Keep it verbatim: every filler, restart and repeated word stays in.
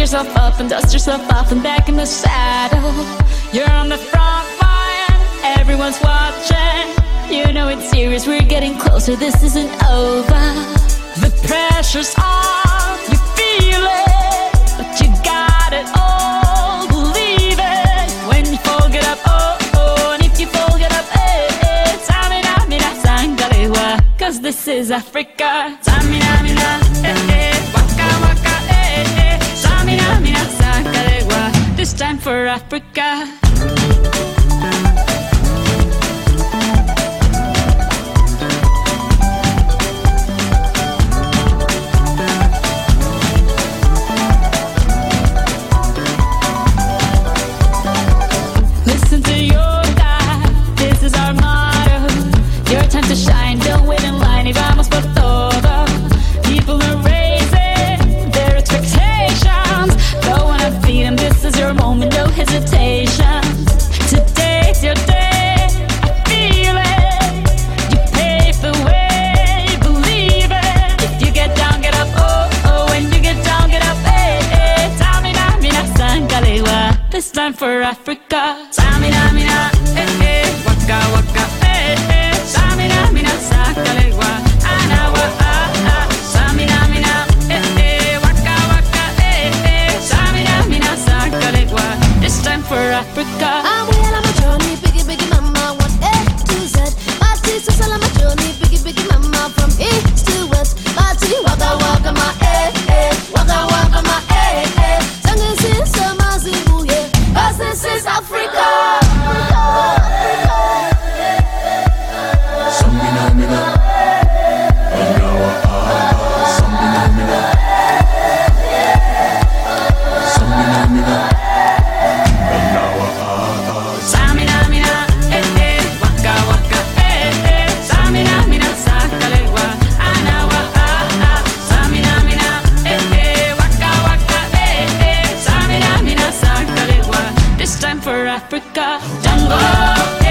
yourself up and dust yourself off and back in the saddle. You're on the front line, everyone's watching. You know it's serious, we're getting closer, this isn't over. The pressure's on, you feel it, but you got it all, believe it. When you fall, get up, oh, oh, and if you fall, get up, eh, eh. Tamina, mina, sangalewa, cause this is Africa. Tamina, mina, eh, eh, waka, waka, eh, eh. Tamina, mina, sangalewa, this time for Africa. To shine, don't wait in line, y vamos por todo. People are raising their expectations. Go on and feed them, this is your moment, no hesitation. Today's your day, I feel it. You pave the way, believe it. If you get down, get up, oh, oh. When you get down, get up, eh, eh. Tamina, mina, sangalewa, this time for Africa. Tamina, mina, eh, eh. Waka, waka, eh, eh. Samina, mina, sangalewa, anawa, ah, ah. Samina, mina, eh, eh. Waka, waka, eh, eh. Samina, mina, sangalewa, this time for Africa. I'm well on my journey, biggie, biggie mama, one A to Z. My sister's all on my journey, biggie, biggie mama, from east to west. My T, waka, waka, my eh, eh. Waka, waka, my eh, eh. Sangin' sin, my zibu, yeah. Cause this is Africa. For Africa, jungle.